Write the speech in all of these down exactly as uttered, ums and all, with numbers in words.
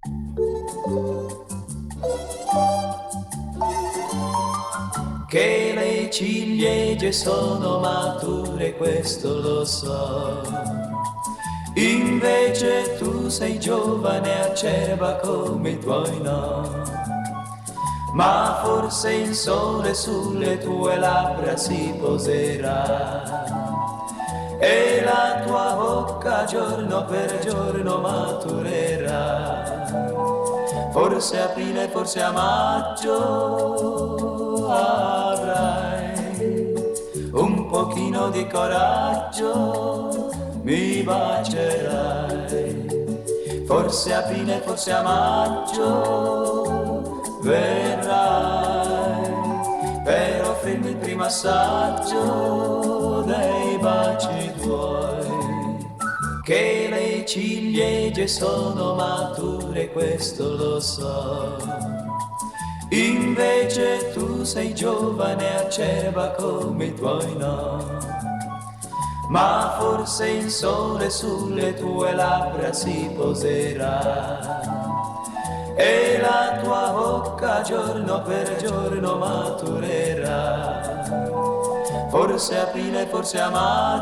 Che le ciliegie sono mature, questo lo so. Invece tu sei giovane, acerba come i tuoi no. Ma forse il sole sulle tue labbra si poserà e la tua bocca giorno per giorno maturerà. Forse aprile, forse a maggio avrai un pochino di coraggio, mi bacerai. Forse aprile, forse a maggio verrai per offrirmi il primo assaggio dei baci tuoi. Che le ciliegie sono mature, questo lo so. Invece tu sei giovane, acerba come i tuoi no. Ma forse il sole sulle tue labbra si poserà e la tua bocca giorno per giorno maturerà. Forse aprile, forse a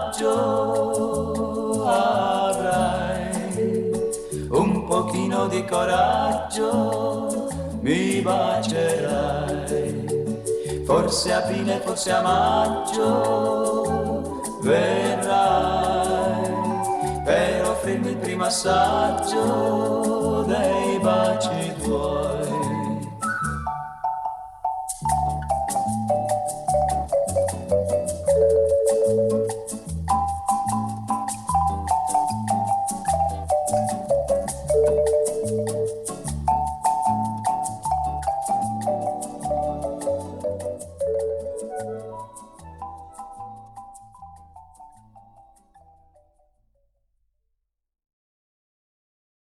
maggio avrai un pochino di coraggio, mi bacerai. Forse aprile, forse a maggio verrai per offrirmi il primo assaggio dei baci tuoi.